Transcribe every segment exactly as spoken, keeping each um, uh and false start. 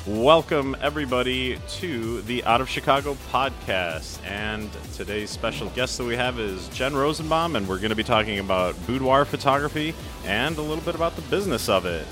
Welcome, everybody, to the Out of Chicago podcast. And today's special guest that we have is Jen Rosenbaum, and we're going to be talking about boudoir photography and a little bit about the business of it.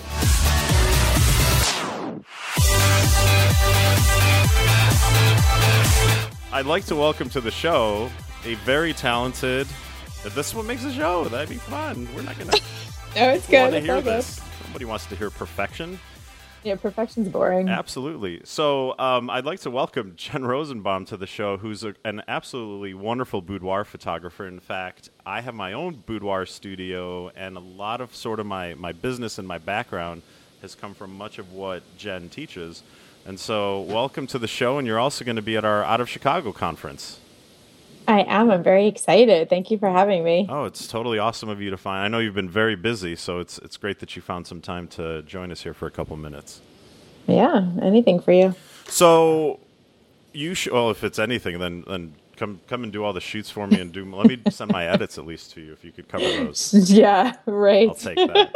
I'd like to welcome to the show a very talented. This is what makes a show. That'd be fun. We're not going to. No, it's good. Want to it's hear all good. this. Nobody wants to hear perfection. Yeah, perfection's boring. Absolutely. So um, I'd like to welcome Jen Rosenbaum to the show, who's a, an absolutely wonderful boudoir photographer. In fact, I have my own boudoir studio, and a lot of sort of my, my business and my background has come from much of what Jen teaches. And so welcome to the show, and you're also going to be at our Out of Chicago conference. I am. I'm very excited. Thank you for having me. Oh, it's totally awesome of you to find. I know you've been very busy, so it's it's great that you found some time to join us here for a couple minutes. Yeah, anything for you. So, you sh- well, if it's anything, then then come come and do all the shoots for me and do. Let me send my edits at least to you if you could cover those. Yeah, right. I'll take that.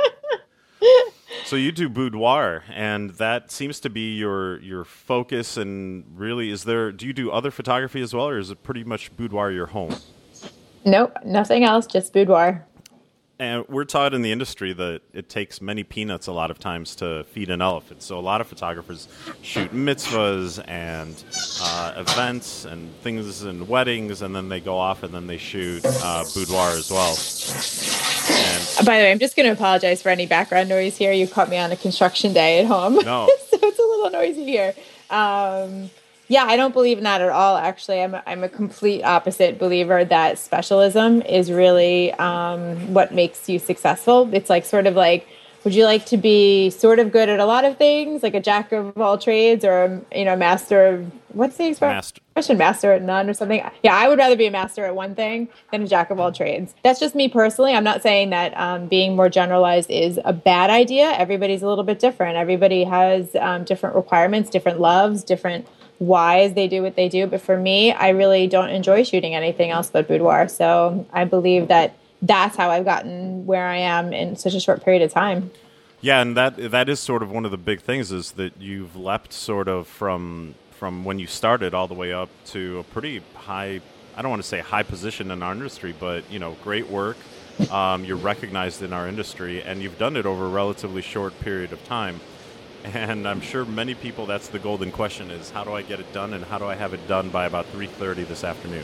So you do boudoir, and that seems to be your your focus. And really, is there? Do you do other photography as well, or is it pretty much boudoir your home? Nope, nothing else, just boudoir. And we're taught in the industry that it takes many peanuts a lot of times to feed an elephant. So a lot of photographers shoot mitzvahs and uh, events and things and weddings, and then they go off and then they shoot uh, boudoir as well. And By the way, I'm just going to apologize for any background noise here. You caught me on a construction day at home. No. So it's a little noisy here. Um, yeah, I don't believe in that at all, actually. I'm a, I'm a complete opposite believer that specialism is really um, what makes you successful. It's like sort of like, would you like to be sort of good at a lot of things, like a jack of all trades, or, you know, master of, what's the expression? Master. Master at none or something? Yeah, I would rather be a master at one thing than a jack of all trades. That's just me personally. I'm not saying that um, being more generalized is a bad idea. Everybody's a little bit different. Everybody has um, different requirements, different loves, different whys they do what they do. But for me, I really don't enjoy shooting anything else but boudoir. So I believe that that's how I've gotten where I am in such a short period of time. yeah, and that that is sort of one of the big things is that you've leapt sort of from from when you started all the way up to a pretty high, I don't want to say high position in our industry, but, you know, great work. Um, you're recognized in our industry, and you've done it over a relatively short period of time. And I'm sure many people, that's the golden question is, how do I get it done, and how do I have it done by about three thirty this afternoon?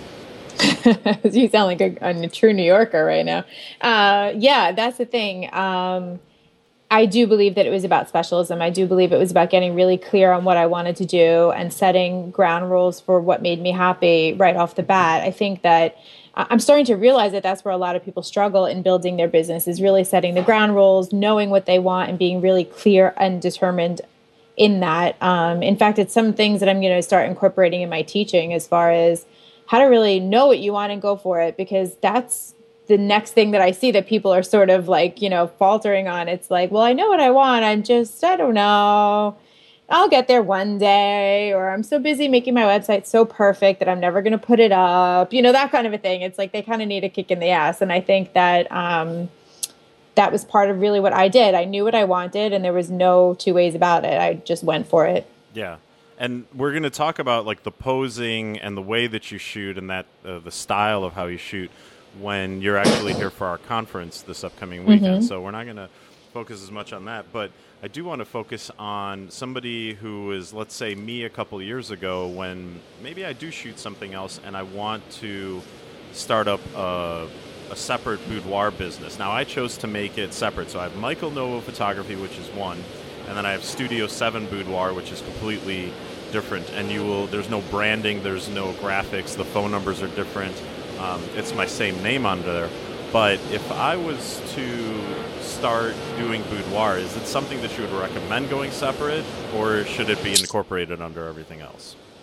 You sound like a, a true New Yorker right now. Uh, yeah, that's the thing. Um, I do believe that it was about specialism. I do believe it was about getting really clear on what I wanted to do and setting ground rules for what made me happy right off the bat. I think that I'm starting to realize that that's where a lot of people struggle in building their business, is really setting the ground rules, knowing what they want, and being really clear and determined in that. Um, in fact, it's some things that I'm going to start incorporating in my teaching as far as how to really know what you want and go for it, because that's the next thing that I see that people are sort of like, you know, faltering on. It's like, well, I know what I want. I'm just, I don't know. I'll get there one day, or I'm so busy making my website so perfect that I'm never going to put it up. You know, that kind of a thing. It's like they kind of need a kick in the ass. And I think that um, that was part of really what I did. I knew what I wanted, and there was no two ways about it. I just went for it. Yeah. And we're going to talk about like the posing and the way that you shoot and that uh, the style of how you shoot when you're actually here for our conference this upcoming weekend. Mm-hmm. So we're not going to focus as much on that, but I do want to focus on somebody who is, let's say, me a couple years ago, when maybe I do shoot something else and I want to start up a, a separate boudoir business. Now, I chose to make it separate. So I have Michael Novo Photography, which is one, and then I have Studio seven Boudoir, which is completely different. And you will, there's no branding, there's no graphics, the phone numbers are different. Um, it's my same name on there. But if I was to start doing boudoir, is it something that you would recommend going separate, or should it be incorporated under everything else?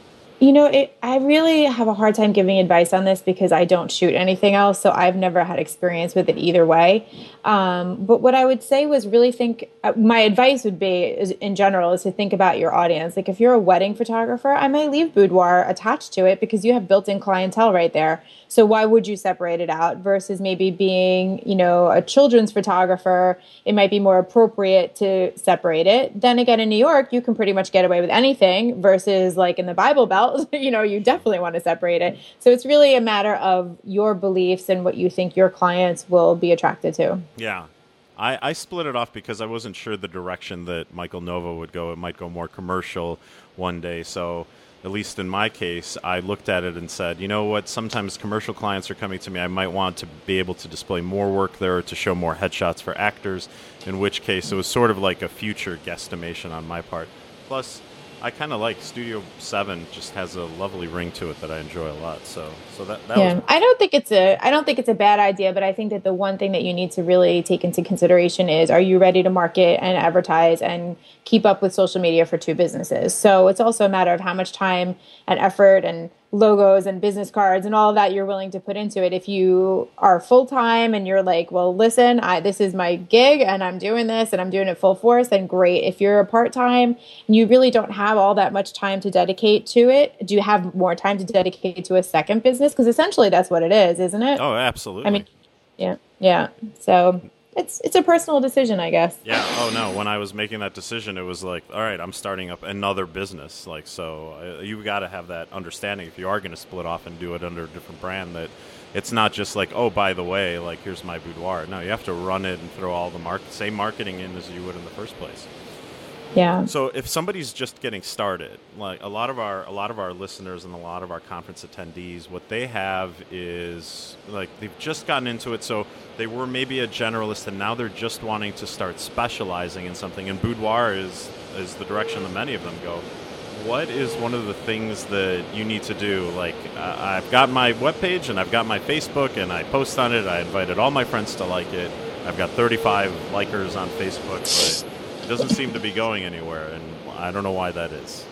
You know, it, I really have a hard time giving advice on this because I don't shoot anything else. So I've never had experience with it either way. Um, but what I would say was really think, uh, my advice would be is, in general is to think about your audience. Like if you're a wedding photographer, I might leave boudoir attached to it because you have built-in clientele right there. So why would you separate it out versus maybe being, you know, a children's photographer? It might be more appropriate to separate it. Then again, in New York, you can pretty much get away with anything versus like in the Bible Belt, you know, you definitely want to separate it. So it's really a matter of your beliefs and what you think your clients will be attracted to. Yeah. I, I split it off because I wasn't sure the direction that Michael Nova would go. It might go more commercial one day. So at least in my case, I looked at it and said, you know what, sometimes commercial clients are coming to me. I might want to be able to display more work there, to show more headshots for actors, in which case it was sort of like a future guesstimation on my part. Plus, I kind of like Studio seven, just has a lovely ring to it that I enjoy a lot. So so that, that yeah, was... I don't think it's a I don't think it's a bad idea, but I think that the one thing that you need to really take into consideration is, are you ready to market and advertise and keep up with social media for two businesses? So it's also a matter of how much time and effort and logos and business cards and all of that you're willing to put into it. If you are full-time and you're like, well, listen, I, this is my gig and I'm doing this and I'm doing it full force, then great. If you're a part-time and you really don't have all that much time to dedicate to it, do you have more time to dedicate to a second business? Because essentially that's what it is, isn't it? Oh, absolutely. I mean, yeah, yeah. So it's it's a personal decision, I guess. Yeah. Oh no. When I was making that decision, it was like, all right, I'm starting up another business. Like, so uh, you've got to have that understanding if you are going to split off and do it under a different brand, that it's not just like, oh, by the way, like here's my boudoir. No, you have to run it and throw all the mark same marketing in as you would in the first place. Yeah. So if somebody's just getting started, like a lot of our a lot of our listeners and a lot of our conference attendees, what they have is like they've just gotten into it. So they were maybe a generalist and now they're just wanting to start specializing in something. And boudoir is is the direction that many of them go. What is one of the things that you need to do? Like uh, I've got my webpage and I've got my Facebook and I post on it. I invited all my friends to like it. I've got thirty-five likers on Facebook, but it doesn't seem to be going anywhere, and I don't know why that is.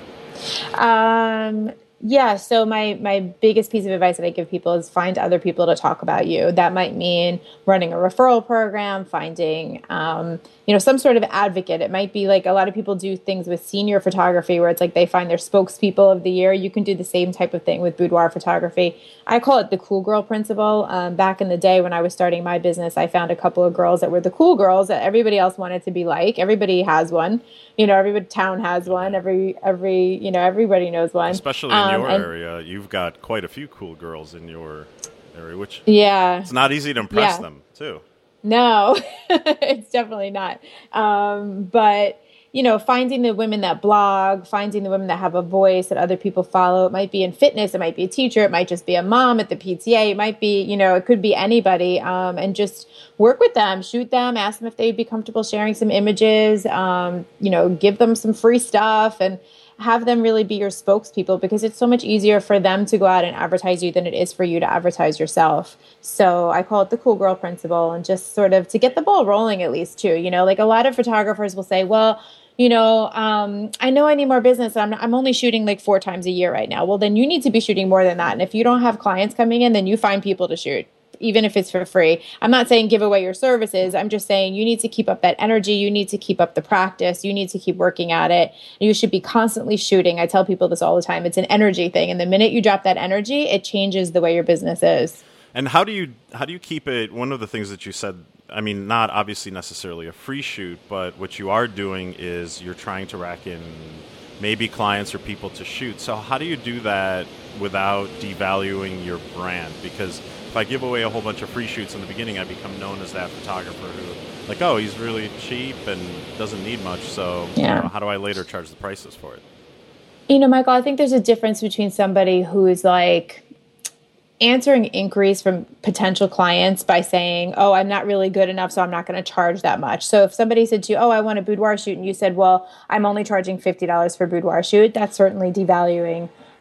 Um, yeah, so my, my biggest piece of advice that I give people is find other people to talk about you. That might mean running a referral program, finding, um, you know, some sort of advocate. It might be like a lot of people do things with senior photography where it's like they find their spokespeople of the year. You can do the same type of thing with boudoir photography. I call it the cool girl principle. Um, back in the day when I was starting my business, I found a couple of girls that were the cool girls that everybody else wanted to be like. Everybody has one. You know, every town has one. Every, every, you know, everybody knows one. Especially in um, your and, area, you've got quite a few cool girls in your area, which yeah, it's not easy to impress yeah. them, too. No, it's definitely not. Um, but, you know, finding the women that blog, finding the women that have a voice that other people follow. It might be in fitness. It might be a teacher. It might just be a mom at the P T A. It might be, you know, it could be anybody. Um, and just work with them, shoot them, ask them if they'd be comfortable sharing some images, um, you know, give them some free stuff and have them really be your spokespeople, because it's so much easier for them to go out and advertise you than it is for you to advertise yourself. So I call it the cool girl principle, and just sort of to get the ball rolling at least too. You know, like a lot of photographers will say, well, you know, um, I know I need more business. I'm, I'm only shooting like four times a year right now. Well, then you need to be shooting more than that. And if you don't have clients coming in, then you find people to shoot, even if it's for free. I'm not saying give away your services. I'm just saying you need to keep up that energy. You need to keep up the practice. You need to keep working at it. You should be constantly shooting. I tell people this all the time. It's an energy thing. And the minute you drop that energy, it changes the way your business is. And how do you how do you keep it? One of the things that you said, I mean, not obviously necessarily a free shoot, but what you are doing is you're trying to rack in maybe clients or people to shoot. So how do you do that without devaluing your brand? Because if I give away a whole bunch of free shoots in the beginning, I become known as that photographer who, like, oh, he's really cheap and doesn't need much. So yeah. you know, how do I later charge the prices for it? You know, Michael, I think there's a difference between somebody who is like answering inquiries from potential clients by saying, oh, I'm not really good enough, so I'm not going to charge that much. So if somebody said to you, oh, I want a boudoir shoot, and you said, well, I'm only charging fifty dollars for a boudoir shoot, that's certainly devaluing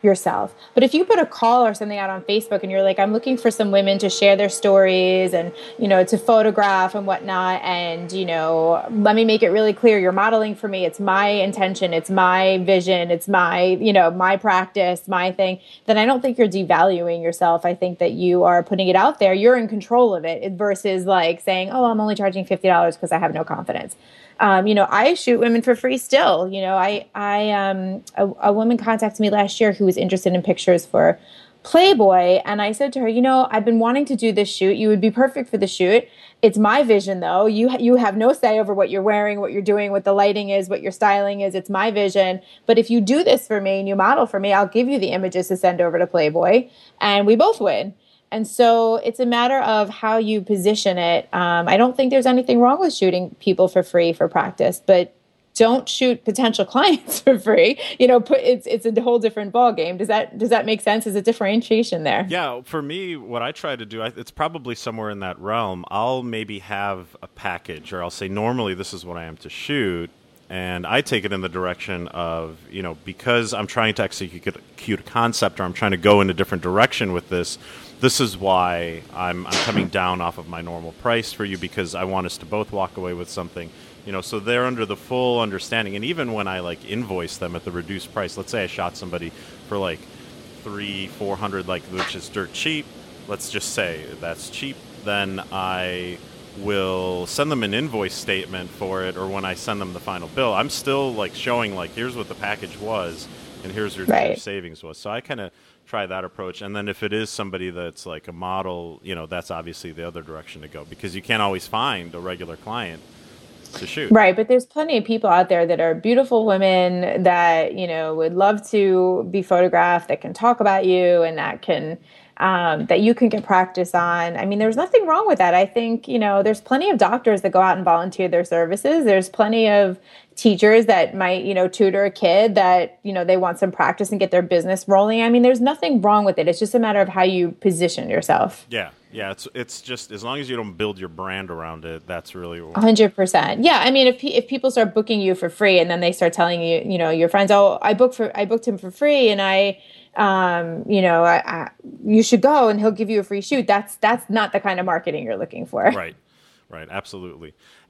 yourself. But if you put a call or something out on Facebook and you're like, I'm looking for some women to share their stories and, you know, to photograph and whatnot. And, you know, let me make it really clear. You're modeling for me. It's my intention. It's my vision. It's my, you know, my practice, my thing. Then I don't think you're devaluing yourself. I think that you are putting it out there. You're in control of it versus like saying, oh, I'm only charging fifty dollars because I have no confidence. Um, you know, I shoot women for free still. You know, I, I, um, a, a woman contacted me last year who was interested in pictures for Playboy. And I said to her, you know, I've been wanting to do this shoot. You would be perfect for the shoot. It's my vision though. You, ha- you have no say over what you're wearing, what you're doing, what the lighting is, what your styling is. It's my vision. But if you do this for me and you model for me, I'll give you the images to send over to Playboy and we both win. And so it's a matter of how you position it. Um, I don't think there's anything wrong with shooting people for free for practice, but don't shoot potential clients for free. You know, put it's it's a whole different ballgame. Does that does that make sense? Is a differentiation there? Yeah, for me, what I try to do, I, it's probably somewhere in that realm. I'll maybe have a package, or I'll say normally this is what I am to shoot. And I take it in the direction of, you know, because I'm trying to execute a concept or I'm trying to go in a different direction with this, this is why I'm, I'm coming down off of my normal price for you because I want us to both walk away with something. You know, so they're under the full understanding. And even when I, like, invoice them at the reduced price, let's say I shot somebody for, like, three, four hundred, like, which is dirt cheap. Let's just say that's cheap. Then I will send them an invoice statement for it, or when I send them the final bill, I'm still like showing like here's what the package was and here's your, right. your savings was. So I kind of try that approach. And then if it is somebody that's like a model, you know, that's obviously the other direction to go because you can't always find a regular client to shoot. Right. But there's plenty of people out there that are beautiful women that, you know, would love to be photographed, that can talk about you and that can Um, that you can get practice on. I mean, there's nothing wrong with that. I think, you know, there's plenty of doctors that go out and volunteer their services. There's plenty of teachers that might, you know, tutor a kid that, you know, they want some practice and get their business rolling. I mean, there's nothing wrong with it. It's just a matter of how you position yourself. Yeah. Yeah. It's, it's just, as long as you don't build your brand around it, that's really one hundred percent. Yeah. I mean, if, if people start booking you for free and then they start telling you, you know, your friends, oh, I booked for, I booked him for free and I, Um, you know, I, I, you should go and he'll give you a free shoot. That's that's not the kind of marketing you're looking for. Right, right, absolutely.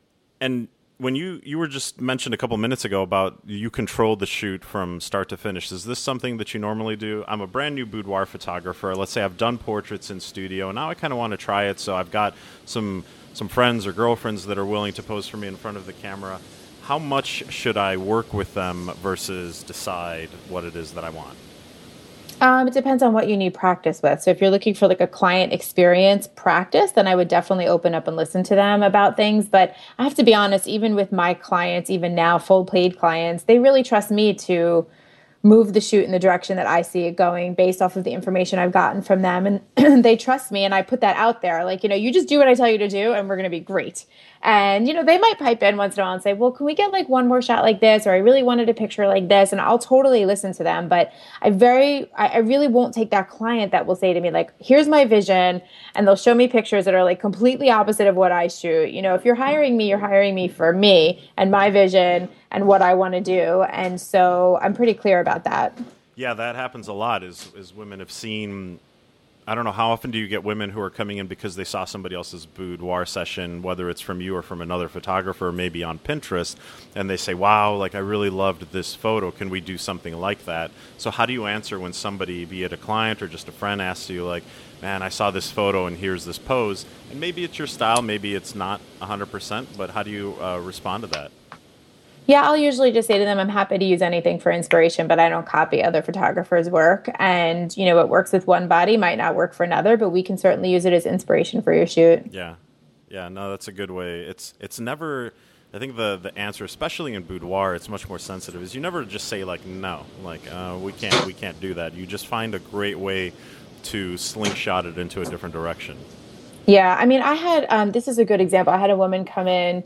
And when you, you were just mentioned a couple minutes ago about you control the shoot from start to finish. Is this something that you normally do? I'm a brand new boudoir photographer. Let's say I've done portraits in studio, and now I kind of want to try it. So I've got some some friends or girlfriends that are willing to pose for me in front of the camera. How much should I work with them versus decide what it is that I want? Um, it depends on what you need practice with. So if you're looking for like a client experience practice, then I would definitely open up and listen to them about things. But I have to be honest, even with my clients, even now full paid clients, they really trust me to move the shoot in the direction that I see it going based off of the information I've gotten from them. And they trust me and I put that out there. Like, you know, you just do what I tell you to do and we're going to be great. And, you know, they might pipe in once in a while and say, well, can we get like one more shot like this? Or I really wanted a picture like this. And I'll totally listen to them. But I very, I, I really won't take that client that will say to me, like, here's my vision. And they'll show me pictures that are like completely opposite of what I shoot. You know, if you're hiring me, you're hiring me for me and my vision and what I want to do. And so I'm pretty clear about that. Yeah, that happens a lot is, is women have seen, I don't know, how often do you get women who are coming in because they saw somebody else's boudoir session, whether it's from you or from another photographer, maybe on Pinterest, and they say, wow, like I really loved this photo. Can we do something like that? So how do you answer when somebody, be it a client or just a friend, asks you like, man, I saw this photo and here's this pose, and maybe it's your style, maybe it's not one hundred percent, but how do you uh, respond to that? Yeah, I'll usually just say to them, I'm happy to use anything for inspiration, but I don't copy other photographers' work. And, you know, what works with one body might not work for another, but we can certainly use it as inspiration for your shoot. Yeah. Yeah, no, that's a good way. It's it's never, I think the, the answer, especially in boudoir, it's much more sensitive, is you never just say, like, no, like, uh, we can't we can't do that. You just find a great way to slingshot it into a different direction. Yeah, I mean, I had, um, this is a good example. I had a woman come in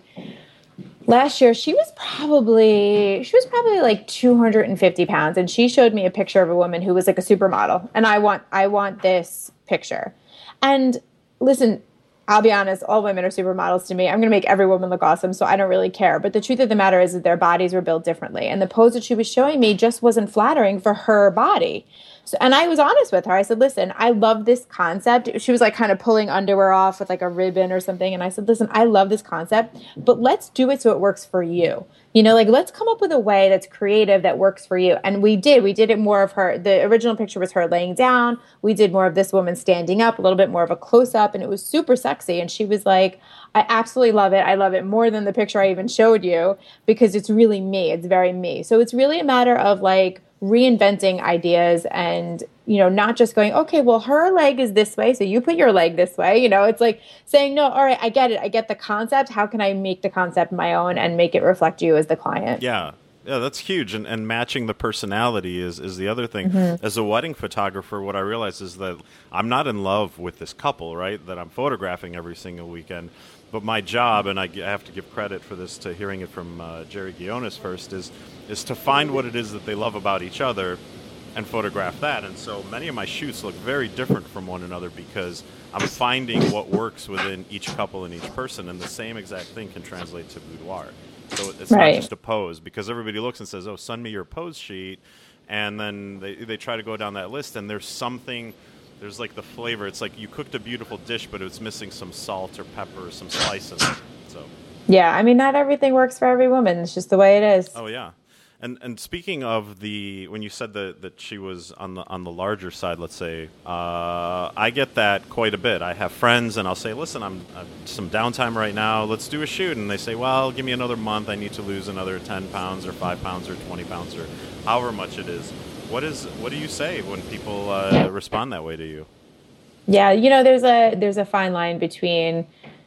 last year. She was probably, she was probably like two hundred fifty pounds. And she showed me a picture of a woman who was like a supermodel. And I want, I want this picture. And listen, I'll be honest, all women are supermodels to me. I'm going to make every woman look awesome, so I don't really care. But the truth of the matter is that their bodies were built differently. And the pose that she was showing me just wasn't flattering for her body. So, and I was honest with her. I said, listen, I love this concept. She was like kind of pulling underwear off with like a ribbon or something. And I said, listen, I love this concept, but let's do it so it works for you. You know, like let's come up with a way that's creative that works for you. And we did. We did it more of her. The original picture was her laying down. We did more of this woman standing up, a little bit more of a close up. And it was super sexy. And she was like, I absolutely love it. I love it more than the picture I even showed you because it's really me. It's very me. So it's really a matter of like reinventing ideas and, you know, not just going, okay, well, her leg is this way, so you put your leg this way. You know, it's like saying, no, all right, I get it. I get the concept. How can I make the concept my own and make it reflect you as the client? Yeah. Yeah, that's huge. And, and matching the personality is, is the other thing. Mm-hmm. As a wedding photographer, what I realize is that I'm not in love with this couple, right, that I'm photographing every single weekend. But my job, and I have to give credit for this to hearing it from uh, Jerry Guiones first, is is to find what it is that they love about each other and photograph that. And so many of my shoots look very different from one another because I'm finding what works within each couple and each person, and the same exact thing can translate to boudoir. So it's right. Not just a pose, because everybody looks and says, oh, send me your pose sheet, and then they, they try to go down that list, and there's something... There's like the flavor. It's like you cooked a beautiful dish, but it's missing some salt or pepper or some spice in it. So, yeah, I mean, not everything works for every woman. It's just the way it is. Oh yeah, and and speaking of the, when you said that that she was on the on the larger side, let's say, uh, I get that quite a bit. I have friends, and I'll say, listen, I'm, I'm some downtime right now. Let's do a shoot, and they say, well, give me another month. I need to lose another ten pounds or five pounds or twenty pounds or however much it is. What is what do you say when people uh, respond that way to you? Yeah, you know, there's a there's a fine line between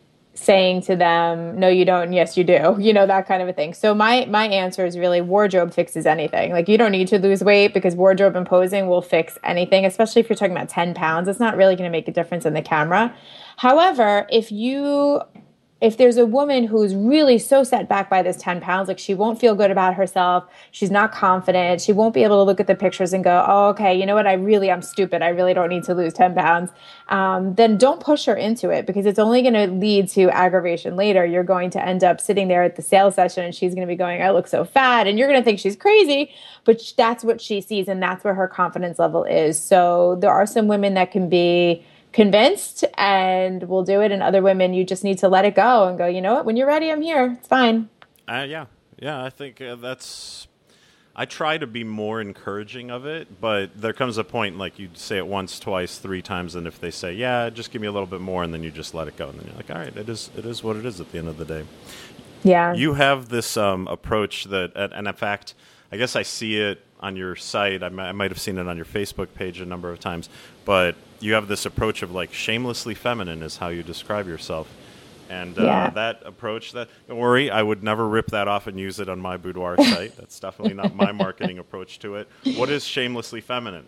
saying to them, no, you don't, and yes, you do, you know, that kind of a thing. So my my answer is really wardrobe fixes anything. Like you don't need to lose weight because wardrobe and posing will fix anything, especially if you're talking about ten pounds. It's not really going to make a difference in the camera. However, if you If there's a woman who's really so set back by this ten pounds, like she won't feel good about herself, she's not confident, she won't be able to look at the pictures and go, oh, okay, you know what, I really, I'm stupid, I really don't need to lose ten pounds, um, then don't push her into it because it's only going to lead to aggravation later. You're going to end up sitting there at the sales session and she's going to be going, I look so fat, and you're going to think she's crazy, but that's what she sees and that's where her confidence level is. So there are some women that can be convinced and will do it, and other women you just need to let it go and go, you know what, when you're ready, I'm here, it's fine. Uh, yeah yeah I think uh, that's I try to be more encouraging of it, but there comes a point like you say it once, twice, three times, and if they say, yeah, just give me a little bit more, and then you just let it go, and then you're like, all right, it is it is what it is at the end of the day. Yeah, you have this um, approach that, and in fact, I guess I see it on your site. I, m- I might have seen it on your Facebook page a number of times, but you have this approach of like shamelessly feminine is how you describe yourself. And uh, yeah. that approach, that don't worry, I would never rip that off and use it on my boudoir site. That's definitely not my marketing approach to it. What is shamelessly feminine?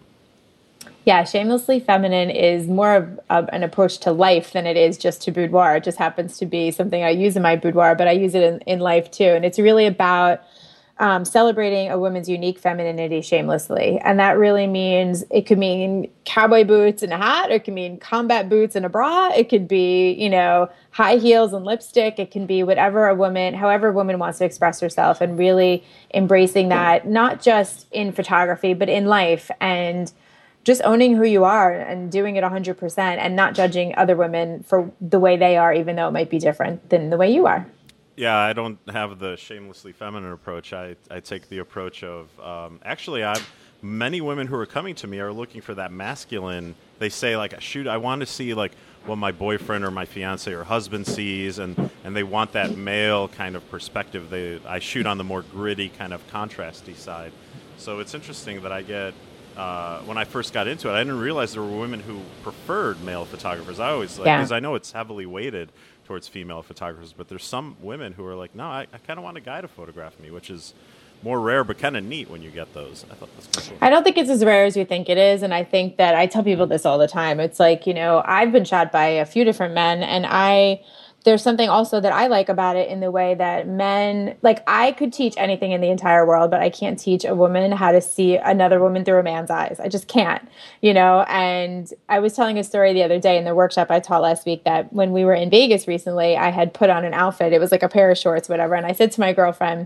Yeah, shamelessly feminine is more of, of an approach to life than it is just to boudoir. It just happens to be something I use in my boudoir, but I use it in, in life too. And it's really about Um, celebrating a woman's unique femininity shamelessly. And that really means, it could mean cowboy boots and a hat. It could mean combat boots and a bra. It could be, you know, high heels and lipstick. It can be whatever a woman, however a woman wants to express herself, and really embracing that, not just in photography, but in life, and just owning who you are and doing it one hundred percent and not judging other women for the way they are, even though it might be different than the way you are. Yeah, I don't have the shamelessly feminine approach. I, I take the approach of, um, actually, I many women who are coming to me are looking for that masculine. They say, like, shoot, I want to see, like, what my boyfriend or my fiance or husband sees, and, and they want that male kind of perspective. They I shoot on the more gritty kind of contrasty side. So it's interesting that I get, uh, when I first got into it, I didn't realize there were women who preferred male photographers. I always, like, because yeah. I know it's heavily weighted towards female photographers, but there's some women who are like, no, I, I kind of want a guy to photograph me, which is more rare, but kind of neat when you get those. I thought that's kind of cool. I don't think it's as rare as you think it is. And I think that I tell people this all the time. It's like, you know, I've been shot by a few different men, and I, there's something also that I like about it in the way that men, like I could teach anything in the entire world, but I can't teach a woman how to see another woman through a man's eyes. I just can't, you know? And I was telling a story the other day in the workshop I taught last week that when we were in Vegas recently, I had put on an outfit. It was like a pair of shorts, whatever. And I said to my girlfriend,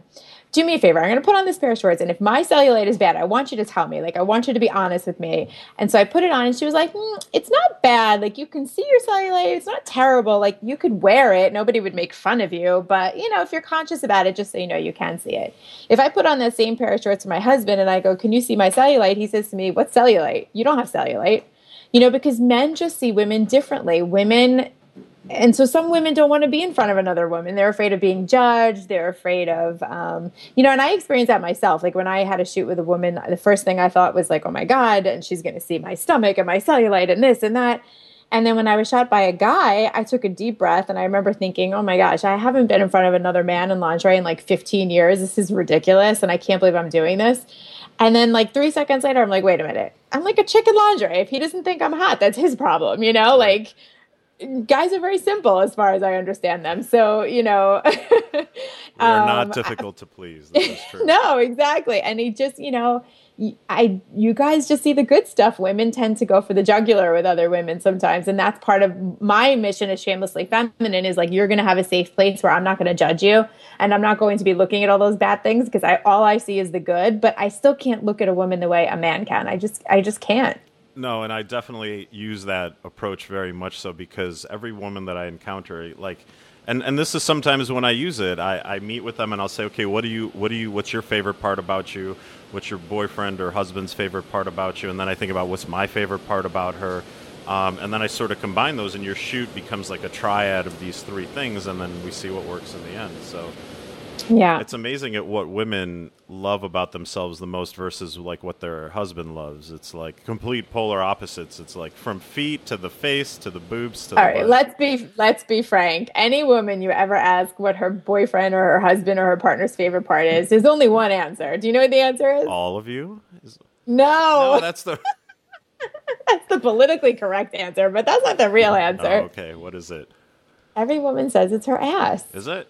do me a favor. I'm going to put on this pair of shorts. And if my cellulite is bad, I want you to tell me. Like, I want you to be honest with me. And so I put it on and she was like, mm, it's not bad. Like, you can see your cellulite. It's not terrible. Like, you could wear it. Nobody would make fun of you. But, you know, if you're conscious about it, just so you know, you can see it. If I put on that same pair of shorts for my husband and I go, can you see my cellulite? He says to me, what's cellulite? You don't have cellulite. You know, because men just see women differently. Women... And so some women don't want to be in front of another woman. They're afraid of being judged. They're afraid of, um, you know, and I experienced that myself. Like when I had a shoot with a woman, the first thing I thought was like, oh my God, and she's going to see my stomach and my cellulite and this and that. And then when I was shot by a guy, I took a deep breath and I remember thinking, oh my gosh, I haven't been in front of another man in lingerie in like fifteen years. This is ridiculous. And I can't believe I'm doing this. And then like three seconds later, I'm like, wait a minute. I'm like a chick in lingerie. If he doesn't think I'm hot, that's his problem, you know, like... Guys are very simple as far as I understand them. So, you know. They're um, not difficult to please. This is true. No, exactly. And he just, you know, I, you guys just see the good stuff. Women tend to go for the jugular with other women sometimes. And that's part of my mission as Shamelessly Feminine is like, you're going to have a safe place where I'm not going to judge you. And I'm not going to be looking at all those bad things because I, all I see is the good, but I still can't look at a woman the way a man can. I just, I just can't. No, and I definitely use that approach very much so because every woman that I encounter, like, and, and this is sometimes when I use it, I, I meet with them and I'll say, okay, what do you, what do you, what's your favorite part about you? What's your boyfriend or husband's favorite part about you? And then I think about what's my favorite part about her. Um, and then I sort of combine those and your shoot becomes like a triad of these three things. And then we see what works in the end. So yeah, it's amazing at what women love about themselves the most versus like what their husband loves. It's like complete polar opposites. It's like from feet to the face to the boobs to all the right, butt. let's be let's be frank. Any woman you ever ask what her boyfriend or her husband or her partner's favorite part is, there's only one answer. Do you know what the answer is? All of you? Is... No. No, that's the that's the politically correct answer, but that's not the real answer. Oh, okay, what is it? Every woman says it's her ass. Is it?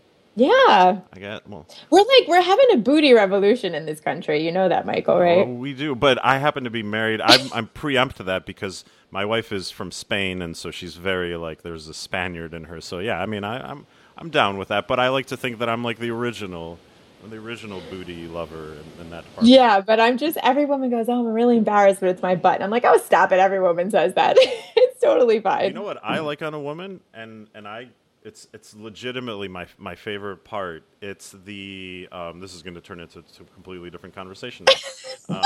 Yeah. I got well. We're like we're having a booty revolution in this country. You know that, Michael, right? Well, we do, but I happen to be married. I'm I'm preempt to that because my wife is from Spain, and so she's very like there's a Spaniard in her. So yeah, I mean I, I'm I'm down with that, but I like to think that I'm like the original, I'm the original booty lover in, in that department. Yeah, but I'm just every woman goes, oh, I'm really embarrassed, but it's my butt. And I'm like, oh, stop it. Every woman says that. It's totally fine. You know what I like on a woman, and and I. It's it's legitimately my my favorite part. It's the um, this is going to turn into a completely different conversation. Um,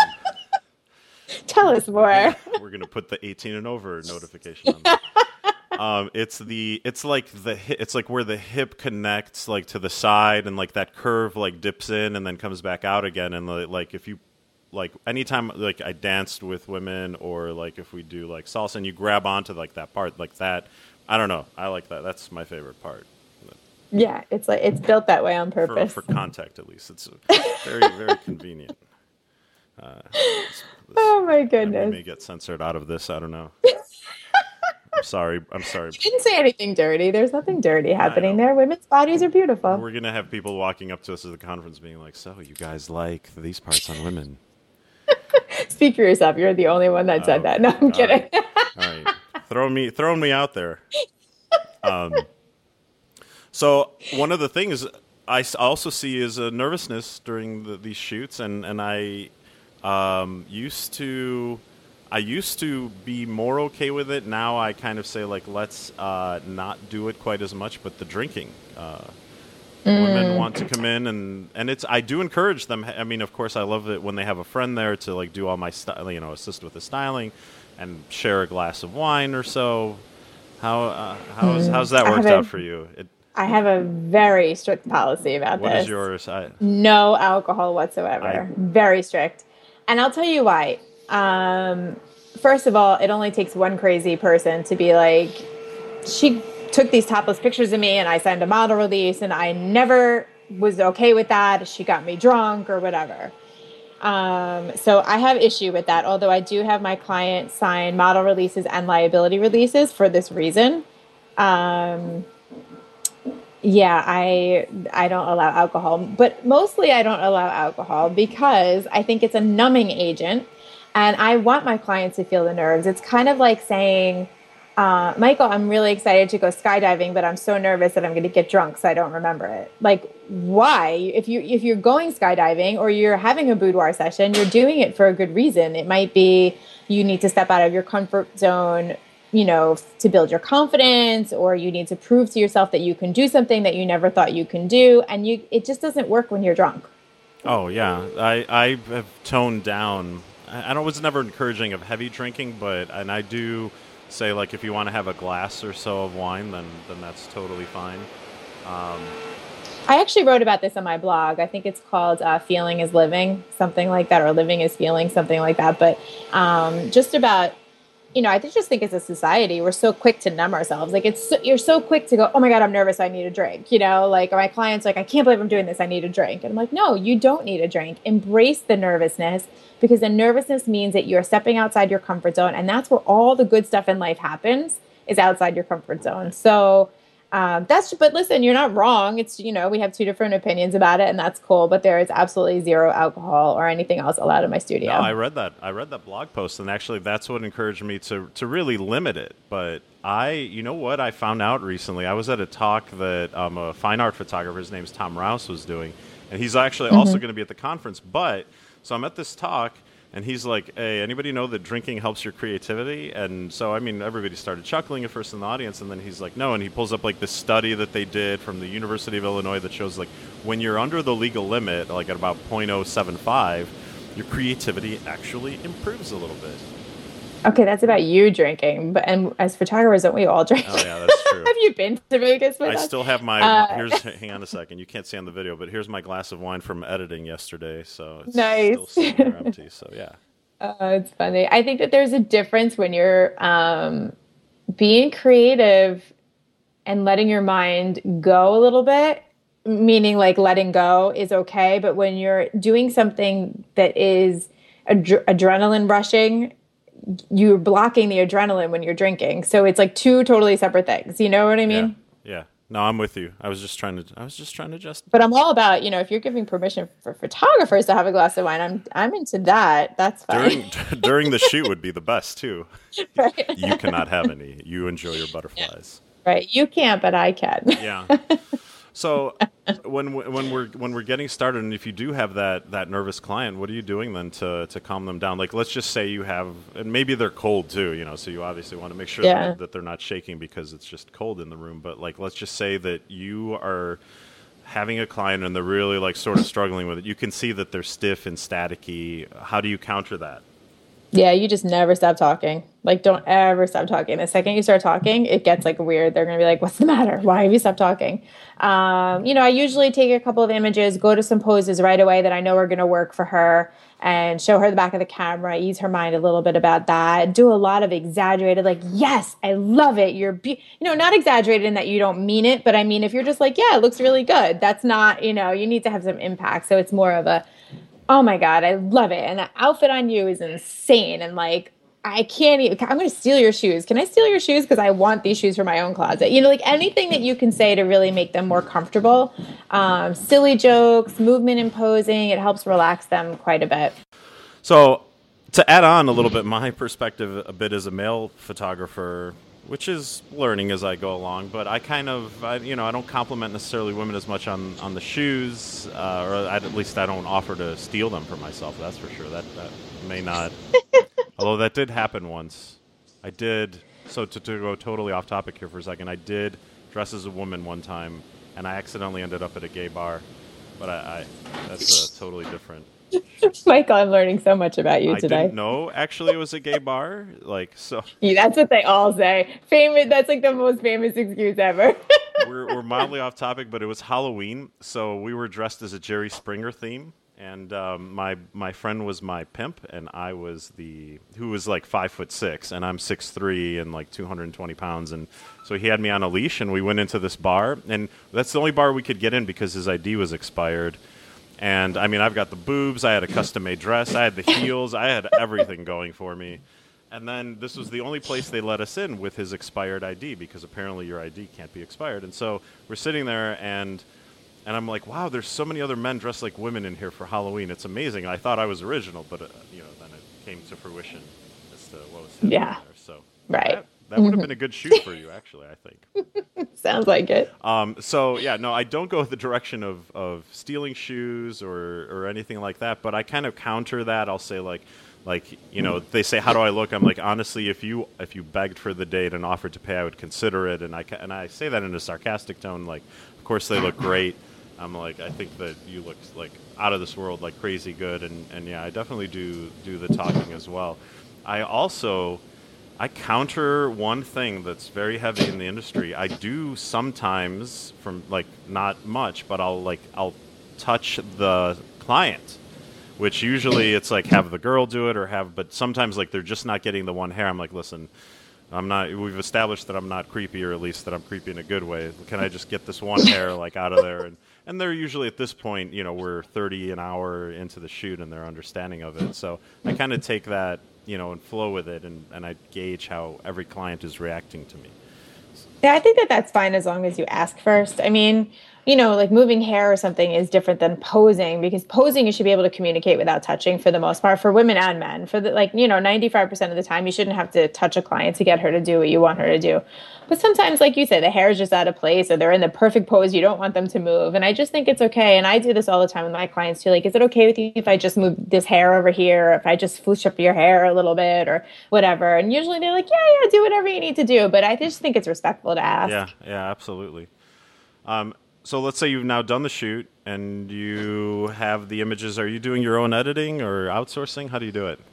Tell us more. We're, we're going to put the eighteen and over notification on. That. Um, it's the it's like the hi- it's like where the hip connects like to the side and like that curve like dips in and then comes back out again. And like if you like anytime like I danced with women or like if we do like salsa and you grab onto like that part like that. I don't know. I like that. That's my favorite part. Yeah, it's like it's built that way on purpose. For, for contact, at least. It's very, very convenient. Uh, this, this, oh, my goodness. We may get censored out of this. I don't know. I'm sorry. I'm sorry. You didn't say anything dirty. There's nothing dirty happening there. Women's bodies are beautiful. We're going to have people walking up to us at the conference being like, so you guys like these parts on women? Speak for yourself. You're the only one that said oh, that. No, I'm all kidding. Right. All right. Throw me, throwing me out there. Um, so one of the things I also see is a nervousness during the, these shoots, and and I um, used to I used to be more okay with it. Now I kind of say like let's uh, not do it quite as much. But the drinking, uh, mm. women want to come in, and and it's I do encourage them. I mean, of course, I love it when they have a friend there to like do all my style, you know, assist with the styling. And share a glass of wine or so. How uh, how's how's that worked a, out for you? It, I have a very strict policy about what this. What is yours? I, no alcohol whatsoever. I, very strict. And I'll tell you why. Um, first of all, it only takes one crazy person to be like, she took these topless pictures of me and I signed a model release and I never was okay with that. She got me drunk or whatever. Um, so I have issue with that, although I do have my clients sign model releases and liability releases for this reason. Um, yeah, I, I don't allow alcohol, but mostly I don't allow alcohol because I think it's a numbing agent and I want my clients to feel the nerves. It's kind of like saying, uh, Michael, I'm really excited to go skydiving, but I'm so nervous that I'm going to get drunk, so I don't remember it. Like, why? If you if you're going skydiving or you're having a boudoir session, you're doing it for a good reason. It might be you need to step out of your comfort zone, you know, to build your confidence, or you need to prove to yourself that you can do something that you never thought you can do, and you it just doesn't work when you're drunk. Oh yeah, I I have toned down. I I was never encouraging of heavy drinking, but and I do say like if you want to have a glass or so of wine, then then that's totally fine. Um, I actually wrote about this on my blog. I think it's called uh, "Feeling is Living," something like that, or "Living is Feeling," something like that. But um, just about, you know, I just think as a society, we're so quick to numb ourselves. Like it's so, you're so quick to go, oh my God, I'm nervous, I need a drink. You know, like my clients like, I can't believe I'm doing this, I need a drink. And I'm like, no, you don't need a drink. Embrace the nervousness, because the nervousness means that you're stepping outside your comfort zone, and that's where all the good stuff in life happens, is outside your comfort zone. So um, that's, but listen, you're not wrong. It's, you know, we have two different opinions about it, and that's cool, but there is absolutely zero alcohol or anything else allowed in my studio. No, I read that. I read that blog post, and actually that's what encouraged me to, to really limit it. But I, you know what I found out recently? I was at a talk that um, a fine art photographer, his name's Tom Rouse, was doing, and he's actually mm-hmm. also going to be at the conference. But, so I'm at this talk, and he's like, hey, anybody know that drinking helps your creativity? And so, I mean, everybody started chuckling at first in the audience, and then he's like, no, and he pulls up like this study that they did from the University of Illinois that shows like when you're under the legal limit, like at about point oh seven five, your creativity actually improves a little bit. Okay, that's about you drinking, but and as photographers, don't we all drink? Oh yeah, that's true. Have you been to Vegas with I us? still have my. Uh, here's hang on a second. You can't see on the video, but here's my glass of wine from editing yesterday. So it's nice. Still sitting there empty. So yeah. Oh, it's funny. I think that there's a difference when you're um, being creative and letting your mind go a little bit, meaning like letting go is okay. But when you're doing something that is ad- adrenaline rushing, you're blocking the adrenaline when you're drinking. So it's like two totally separate things. You know what I mean? Yeah. yeah. No, I'm with you. I was just trying to. I was just trying to just. But I'm all about, you know, if you're giving permission for photographers to have a glass of wine, I'm I'm into that. That's fine. During during the shoot would be the best too. Right. You cannot have any. You enjoy your butterflies. Yeah. Right. You can't, but I can. Yeah. So when when we're when we're getting started, and if you do have that, that nervous client, what are you doing then to, to calm them down? Like, let's just say you have, and maybe they're cold too, you know, so you obviously want to make sure yeah. that, that they're not shaking because it's just cold in the room. But like, let's just say that you are having a client and they're really like sort of struggling with it. You can see that they're stiff and staticky. How do you counter that? Yeah, you just never stop talking. Like, don't ever stop talking. The second you start talking, it gets like weird. They're going to be like, what's the matter? Why have you stopped talking? Um, you know, I usually take a couple of images, go to some poses right away that I know are going to work for her, and show her the back of the camera, ease her mind a little bit about that. Do a lot of exaggerated, like, yes, I love it. You're, be-. you know, not exaggerated in that you don't mean it, but I mean, if you're just like, yeah, it looks really good. That's not, you know, you need to have some impact. So it's more of a, oh my God, I love it. And the outfit on you is insane. And like, I can't even, I'm going to steal your shoes. Can I steal your shoes? Because I want these shoes for my own closet. You know, like anything that you can say to really make them more comfortable. Um, silly jokes, movement and posing, it helps relax them quite a bit. So to add on a little bit, my perspective a bit as a male photographer, which is learning as I go along, but I kind of, I, you know, I don't compliment necessarily women as much on, on the shoes, uh, or I, at least I don't offer to steal them for myself, that's for sure. That, that may not, although that did happen once. I did, so to, to go totally off topic here for a second, I did dress as a woman one time, and I accidentally ended up at a gay bar, but I, I that's a totally different. Michael, I'm learning so much about you I today. I didn't know, actually, it was a gay bar. Like, so. Yeah, that's what they all say. Famous. That's like the most famous excuse ever. we're, we're mildly off topic, but it was Halloween, so we were dressed as a Jerry Springer theme. And um, my my friend was my pimp, and I was the, who was like five foot six, and I'm six three and like two hundred twenty pounds. And so he had me on a leash, and we went into this bar. And that's the only bar we could get in because his I D was expired. And, I mean, I've got the boobs, I had a custom-made dress, I had the heels, I had everything going for me. And then this was the only place they let us in with his expired I D, because apparently your I D can't be expired. And so we're sitting there, and and I'm like, wow, there's so many other men dressed like women in here for Halloween. It's amazing. And I thought I was original, but, uh, you know, then it came to fruition as to what was happening yeah. there. So right. that, that would have been a good shoot for you, actually, I think. Sounds like it. Um, so, yeah, no, I don't go the direction of, of stealing shoes or, or anything like that, but I kind of counter that. I'll say, like, like you know, they say, how do I look? I'm like, honestly, if you if you begged for the date and offered to pay, I would consider it. And I, and I say that in a sarcastic tone, like, of course they look great. I'm like, I think that you look, like, out of this world, like, crazy good. And, and yeah, I definitely do do the talking as well. I also... I counter one thing that's very heavy in the industry. I do sometimes, from like not much, but I'll like I'll touch the client, which usually it's like have the girl do it or have, but sometimes like they're just not getting the one hair. I'm like, listen, I'm not. We've established that I'm not creepy, or at least that I'm creepy in a good way. Can I just get this one hair like out of there? And and they're usually at this point, you know, we're thirty an hour into the shoot, and they're understanding of it. So I kind of take that, you know, and flow with it, and, and I gauge how every client is reacting to me. Yeah, I think that that's fine as long as you ask first. I mean, you know, like moving hair or something is different than posing, because posing you should be able to communicate without touching for the most part, for women and men. For the, like, you know, ninety-five percent of the time you shouldn't have to touch a client to get her to do what you want her to do. But sometimes, like you said, the hair is just out of place, or they're in the perfect pose. You don't want them to move. And I just think it's okay. And I do this all the time with my clients too. Like, is it okay with you if I just move this hair over here? Or if I just floosh up your hair a little bit or whatever? And usually they're like, yeah, yeah, do whatever you need to do. But I just think it's respectful to ask. Yeah, yeah, absolutely. Um, so let's say you've now done the shoot and you have the images. Are you doing your own editing or outsourcing? How do you do it?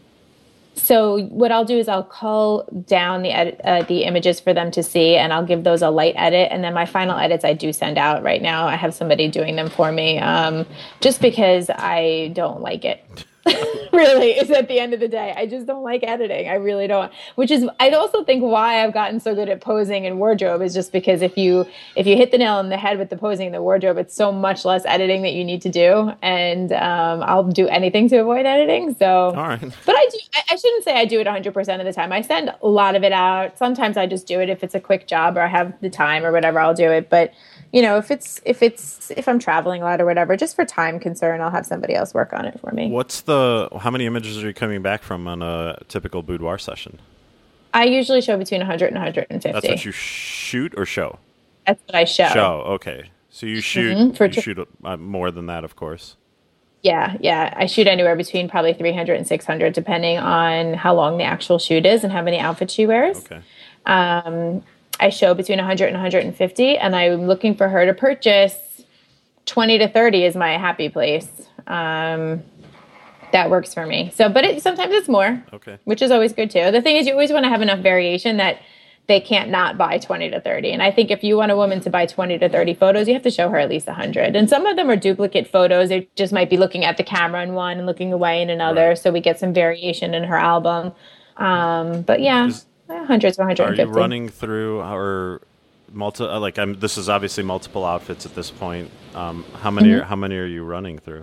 So what I'll do is I'll cull down the edit, uh, the images for them to see, and I'll give those a light edit. And then my final edits I do send out right now. I have somebody doing them for me, um, just because I don't like it. Really, is at the end of the day, I just don't like editing. I really don't. Which is, I also think why I've gotten so good at posing and wardrobe is just because if you if you hit the nail on the head with the posing and the wardrobe, it's so much less editing that you need to do, and um, I'll do anything to avoid editing. So, all right. But I do. I, I shouldn't say I do it one hundred percent of the time. I send a lot of it out. Sometimes I just do it if it's a quick job or I have the time or whatever. I'll do it, but. You know, if it's if it's if I'm traveling a lot or whatever, just for time concern, I'll have somebody else work on it for me. What's the how many images are you coming back from on a typical boudoir session? I usually show between one hundred and one hundred fifty. That's what you shoot or show? That's what I show. Show, okay. So you shoot mm-hmm. For you t- shoot uh, more than that, of course. Yeah, yeah. I shoot anywhere between probably three hundred and six hundred, depending on how long the actual shoot is and how many outfits she wears. Okay. Um, I show between one hundred and one hundred fifty, and I'm looking for her to purchase twenty to thirty is my happy place. Um, that works for me. So, but it, sometimes it's more, okay, which is always good too. The thing is, you always want to have enough variation that they can't not buy twenty to thirty. And I think if you want a woman to buy twenty to thirty photos, you have to show her at least one hundred. And some of them are duplicate photos. They just might be looking at the camera in one and looking away in another. Right. So we get some variation in her album. Um, but yeah. Is- one hundred to one hundred fifty. Are you running through our multi? Like, I'm. This is obviously multiple outfits at this point. Um, how many? Mm-hmm. Are, how many are you running through?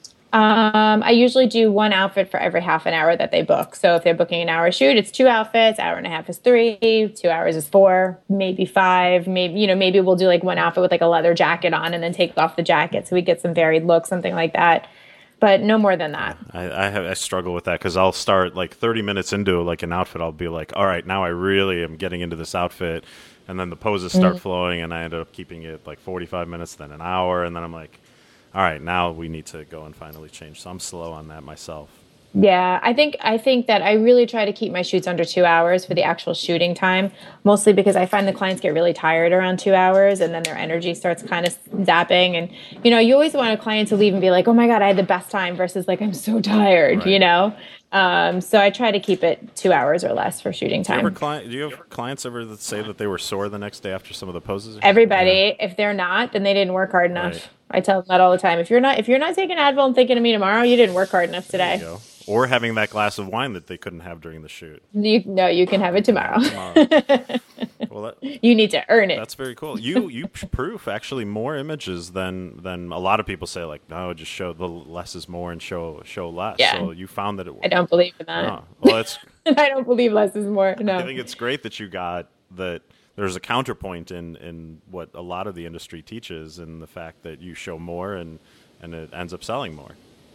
Um, I usually do one outfit for every half an hour that they book. So if they're booking an hour shoot, it's two outfits. Hour and a half is three. Two hours is four. Maybe five. Maybe you know. Maybe we'll do like one outfit with like a leather jacket on, and then take off the jacket, so we get some varied looks, something like that. But no more than that. I I, have, I struggle with that because I'll start like thirty minutes into like an outfit. I'll be like, all right, now I really am getting into this outfit. And then the poses start mm-hmm. flowing, and I end up keeping it like forty-five minutes, then an hour. And then I'm like, all right, now we need to go and finally change. So I'm slow on that myself. Yeah, I think I think that I really try to keep my shoots under two hours for the actual shooting time, mostly because I find the clients get really tired around two hours and then their energy starts kind of zapping. And, you know, you always want a client to leave and be like, oh, my God, I had the best time versus like, I'm so tired, right. you know? Um, so I try to keep it two hours or less for shooting time. Do you, ever cli- do you have clients ever that say that they were sore the next day after some of the poses? Everybody, yeah. If they're not, then they didn't work hard enough. Right. I tell them that all the time. If you're not, if you're not taking Advil and thinking of me tomorrow, you didn't work hard enough today. There you go. Or having that glass of wine that they couldn't have during the shoot. You, no, you can have it tomorrow. tomorrow. Well, that, you need to earn it. That's very cool. You you proof actually more images than than a lot of people say. Like, no, just show the less is more and show show less. Yeah. So you found that it worked. I don't believe in that. No. Well, it's. I don't believe less is more. No. I think it's great that you got that. There's a counterpoint in, in what a lot of the industry teaches, in the fact that you show more and and it ends up selling more.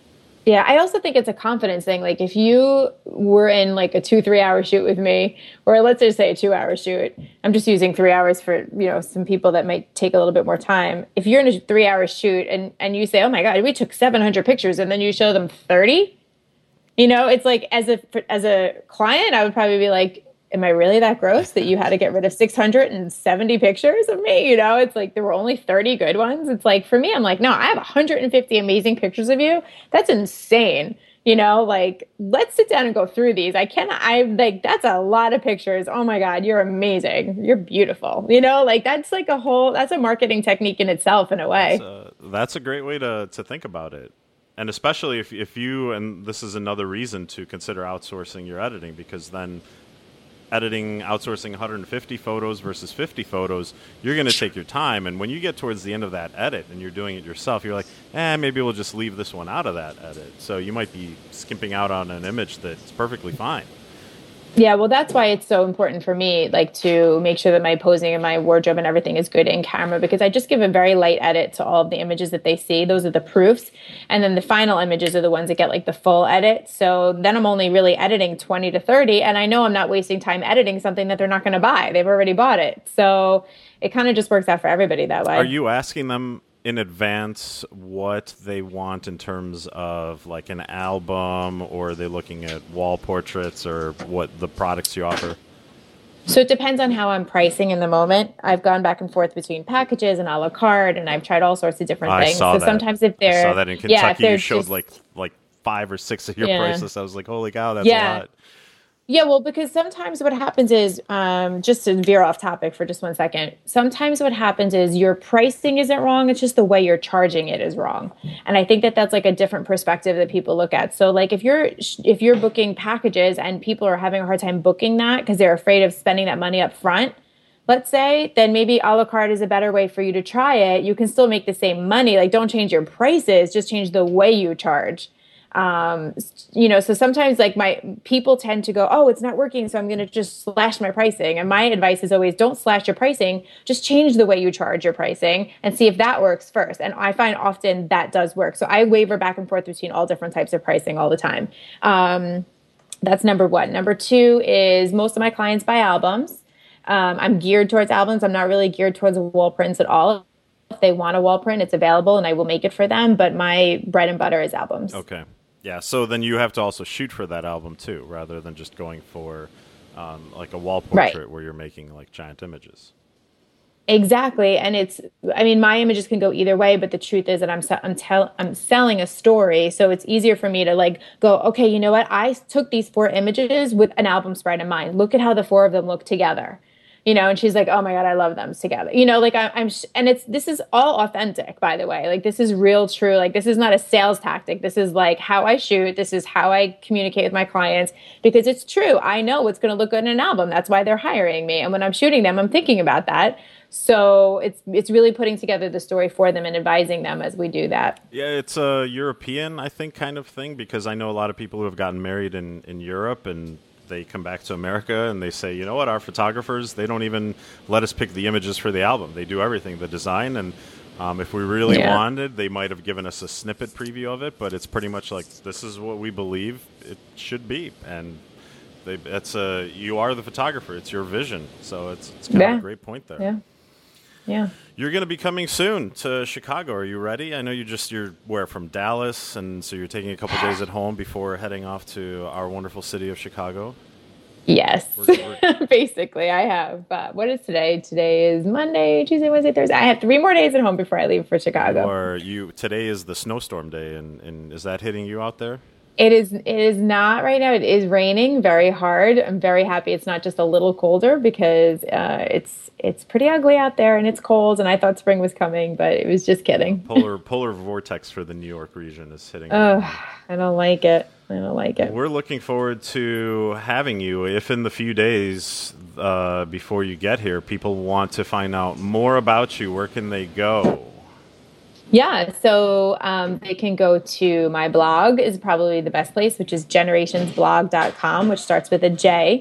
Yeah, I also think it's a confidence thing. Like if you were in like a two, three hour shoot with me, or let's just say a two hour shoot, I'm just using three hours for, you know, some people that might take a little bit more time. If you're in a three hour shoot and, and you say, oh my God, we took seven hundred pictures and then you show them thirty, you know, it's like as a, as a client, I would probably be like, am I really that gross that you had to get rid of six hundred seventy pictures of me? You know, it's like there were only thirty good ones. It's like for me, I'm like, no, I have one hundred fifty amazing pictures of you. That's insane. You know, like let's sit down and go through these. I cannot, I like, that's a lot of pictures. Oh my God, you're amazing. You're beautiful. You know, like that's like a whole, that's a marketing technique in itself in a way. That's a, that's a great way to, to think about it. And especially if, if you, and this is another reason to consider outsourcing your editing, because then editing, outsourcing one hundred fifty photos versus fifty photos, you're going to take your time. And when you get towards the end of that edit and you're doing it yourself, you're like, eh, maybe we'll just leave this one out of that edit. So you might be skimping out on an image that's perfectly fine. Yeah, well, that's why it's so important for me, like to make sure that my posing and my wardrobe and everything is good in camera, because I just give a very light edit to all of the images that they see. Those are the proofs. And then the final images are the ones that get like the full edit. So then I'm only really editing twenty to thirty. And I know I'm not wasting time editing something that they're not going to buy. They've already bought it. So it kind of just works out for everybody that way. Are you asking them in advance what they want in terms of like an album, or are they looking at wall portraits, or what the products you offer? So it depends on how I'm pricing in the moment. I've gone back and forth between packages and a la carte, and I've tried all sorts of different I things. Saw so that. sometimes if they're, I saw that in Kentucky, yeah, you showed just, like like five or six of your yeah. prices. I was like, holy cow, that's yeah. a lot. Yeah, well, because sometimes what happens is, um, just to veer off topic for just one second, sometimes what happens is your pricing isn't wrong. It's just the way you're charging it is wrong. And I think that that's like a different perspective that people look at. So like if you're if you're booking packages and people are having a hard time booking that because they're afraid of spending that money up front, let's say, then maybe a la carte is a better way for you to try it. You can still make the same money. Like don't change your prices, just change the way you charge. Um, you know, so sometimes like my people tend to go, oh, it's not working, so I'm going to just slash my pricing. And my advice is always don't slash your pricing, just change the way you charge your pricing and see if that works first. And I find often that does work. So I waver back and forth between all different types of pricing all the time. Um, that's number one. Number two is most of my clients buy albums. Um, I'm geared towards albums. I'm not really geared towards wall prints at all. If they want a wall print, it's available and I will make it for them. But my bread and butter is albums. Okay. Yeah, so then you have to also shoot for that album too, rather than just going for um, like a wall portrait right. where you're making like giant images. Exactly, and it's, I mean, my images can go either way, but the truth is that I'm I'm tell I'm selling a story, so it's easier for me to like go, okay, you know what? I took these four images with an album spread in mind. Look at how the four of them look together. You know, and she's like, oh my God, I love them together. You know, like I, I'm, sh- and it's, this is all authentic, by the way. Like this is real, true. Like this is not a sales tactic. This is like how I shoot. This is how I communicate with my clients because it's true. I know what's going to look good in an album. That's why they're hiring me. And when I'm shooting them, I'm thinking about that. So it's, it's really putting together the story for them and advising them as we do that. Yeah, it's a European, I think, kind of thing, because I know a lot of people who have gotten married in, in Europe and they come back to America and they say, you know what, our photographers, they don't even let us pick the images for the album. They do everything, the design. And um, if we really yeah. wanted, they might have given us a snippet preview of it, but it's pretty much like, this is what we believe it should be. And they, it's a, you are the photographer. It's your vision. So it's, it's kind yeah. of a great point there. Yeah. Yeah. You're going to be coming soon to Chicago. Are you ready? I know you just, you're where, from Dallas, and so you're taking a couple days at home before heading off to our wonderful city of Chicago. Yes, we're, we're... basically I have. Uh, what is today? Today is Monday, Tuesday, Wednesday, Thursday. I have three more days at home before I leave for Chicago. Or you, today is the snowstorm day, and, and is that hitting you out there? It is. It is not right now. It is raining very hard. I'm very happy it's not just a little colder because uh, it's it's pretty ugly out there and it's cold. And I thought spring was coming, but it was just kidding. Polar polar vortex for the New York region is hitting. Oh, I don't like it. I don't like it. We're looking forward to having you. If in the few days uh, before you get here, people want to find out more about you, where can they go? Yeah, so um, they can go to my blog is probably the best place, which is generationsblog dot com, which starts with a J.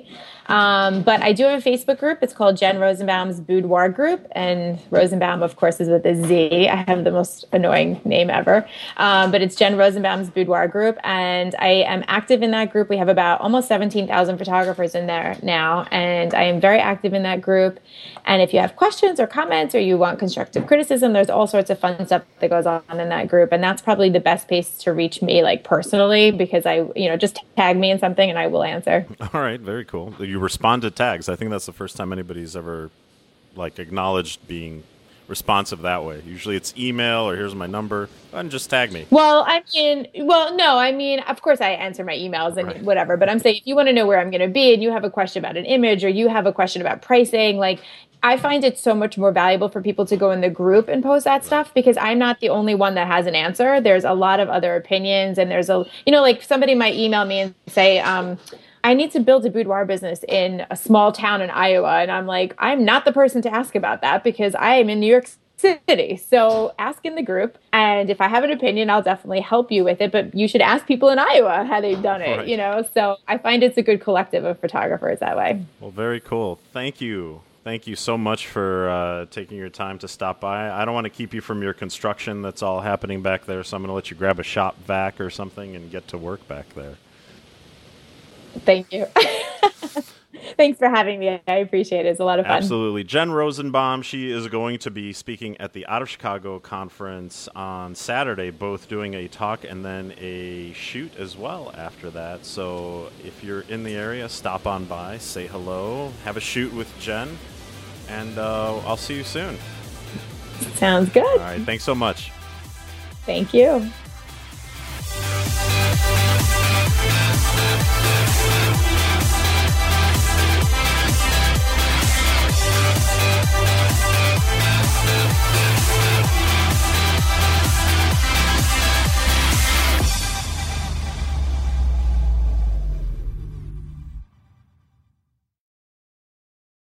Um, but I do have a Facebook group. It's called Jen Rosenbaum's Boudoir Group. And Rosenbaum, of course, is with a Z. I have the most annoying name ever. Um, but it's Jen Rosenbaum's Boudoir Group. And I am active in that group. We have about almost seventeen thousand photographers in there now. And I am very active in that group. And if you have questions or comments or you want constructive criticism, there's all sorts of fun stuff that goes on in that group. And that's probably the best place to reach me, like personally, because I, you know, just tag me in something and I will answer. All right. Very cool. You respond to tags. I think that's the first time anybody's ever like acknowledged being responsive that way. Usually it's email or here's my number and just tag me. Well, I mean, well, no, I mean, of course I answer my emails and right. whatever, but I'm saying if you want to know where I'm going to be and you have a question about an image or you have a question about pricing, like I find it so much more valuable for people to go in the group and post that stuff because I'm not the only one that has an answer. There's a lot of other opinions and there's a, you know, like somebody might email me and say, um, I need to build a boudoir business in a small town in Iowa. And I'm like, I'm not the person to ask about that because I am in New York City. So ask in the group. And if I have an opinion, I'll definitely help you with it. But you should ask people in Iowa how they've done it, right. you know? So I find it's a good collective of photographers that way. Well, very cool. Thank you. Thank you so much for uh, taking your time to stop by. I don't want to keep you from your construction that's all happening back there. So I'm going to let you grab a shop vac or something and get to work back there. Thank you. Thanks for having me. I appreciate it. It's a lot of fun. Absolutely. Jen Rosenbaum, she is going to be speaking at the Out of Chicago conference on Saturday, both doing a talk and then a shoot as well after that. So if you're in the area, stop on by, say hello, have a shoot with Jen, and uh, I'll see you soon. Sounds good. All right. Thanks so much. Thank you.